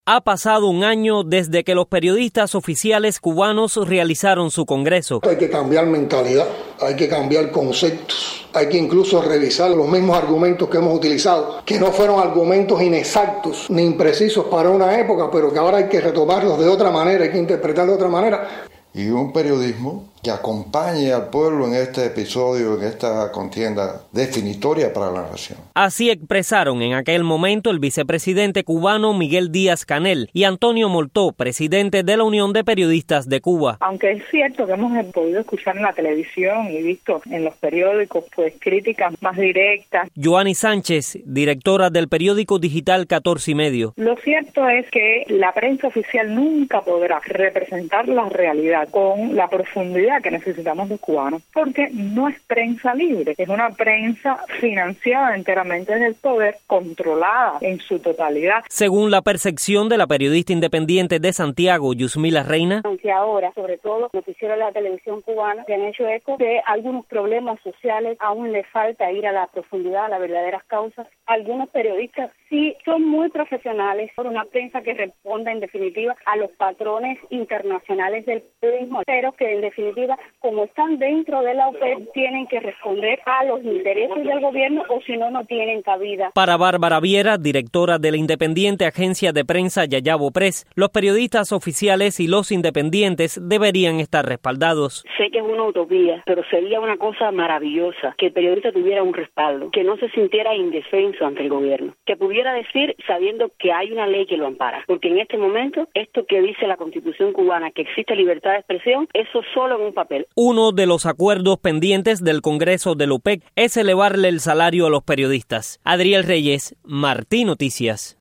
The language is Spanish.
Ha pasado un año desde que los periodistas oficiales cubanos realizaron su congreso. Hay que cambiar mentalidad, hay que cambiar conceptos, hay que incluso revisar los mismos argumentos que hemos utilizado, que no fueron argumentos inexactos ni imprecisos para una época, pero que ahora hay que retomarlos de otra manera, hay que interpretarlos de otra manera. Y un periodismo que acompañe al pueblo en este episodio, en esta contienda definitoria para la nación. Así expresaron en aquel momento el vicepresidente cubano Miguel Díaz-Canel y Antonio Moltó, presidente de la Unión de Periodistas de Cuba. Aunque es cierto que hemos podido escuchar en la televisión y visto en los periódicos críticas más directas. Joanny Sánchez, directora del periódico digital 14 y Medio. Lo cierto es que la prensa oficial nunca podrá representar la realidad con la profundidad que necesitamos los cubanos, porque no es prensa libre, es una prensa financiada enteramente desde el poder, controlada en su totalidad. Según la percepción de la periodista independiente de Santiago, Yusmila Reina, aunque ahora, sobre todo, noticieros de la televisión cubana que han hecho eco de algunos problemas sociales, aún le falta ir a la profundidad, a las verdaderas causas. Algunos periodistas sí son muy profesionales, por una prensa que responda en definitiva a los patrones internacionales del periodismo, pero que en definitiva, como están dentro de la OPEP, tienen que responder a los intereses del gobierno o si no, no tienen cabida. Para Bárbara Viera, directora de la independiente agencia de prensa Yayabo Press, los periodistas oficiales y los independientes deberían estar respaldados. Sé que es una utopía, pero sería una cosa maravillosa que el periodista tuviera un respaldo, que no se sintiera indefenso ante el gobierno, que pudiera decir sabiendo que hay una ley que lo ampara, porque en este momento esto que dice la Constitución cubana, que existe libertad de expresión, eso solo en un papel. Uno de los acuerdos pendientes del Congreso de la OPEC es elevarle el salario a los periodistas. Adriel Reyes, Martí Noticias.